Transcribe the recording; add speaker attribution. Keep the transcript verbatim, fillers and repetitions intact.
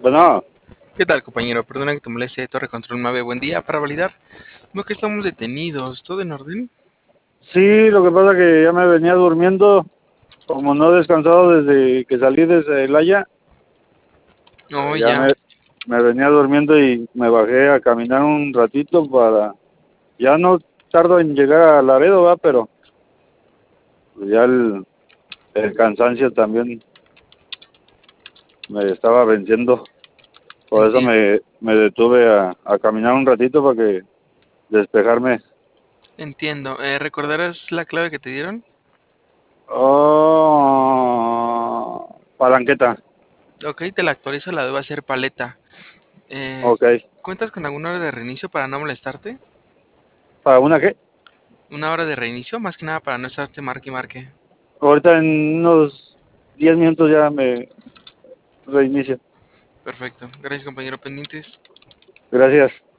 Speaker 1: Bueno,
Speaker 2: ¿Qué tal, compañero? Perdona que te moleste, Torre Control Mave. Buen día para validar. No que estamos detenidos. ¿Todo en orden?
Speaker 1: sí, lo que pasa que ya me venía durmiendo, como no he descansado desde que salí desde el Haya,
Speaker 2: Oh,
Speaker 1: ya
Speaker 2: ya.
Speaker 1: me, me venía durmiendo y me bajé a caminar un ratito para, ya no tardo en llegar a Laredo, va, pero pues ya el, el cansancio también me estaba venciendo, por eso
Speaker 2: Enti-
Speaker 1: me, me detuve a, a caminar un ratito para que despejarme.
Speaker 2: entiendo. Eh, ¿recordarás la clave que te dieron?
Speaker 1: Oh, palanqueta,
Speaker 2: Ok, te la actualizo. La debo hacer paleta. Eh,
Speaker 1: ok.
Speaker 2: ¿Cuentas con alguna hora de reinicio para no molestarte?
Speaker 1: ¿Para una qué?
Speaker 2: Una hora de reinicio, más que nada para no estarte marque y marque.
Speaker 1: Ahorita en unos diez minutos ya me reinicio.
Speaker 2: Perfecto. Gracias, compañero. Pendientes.
Speaker 1: Gracias.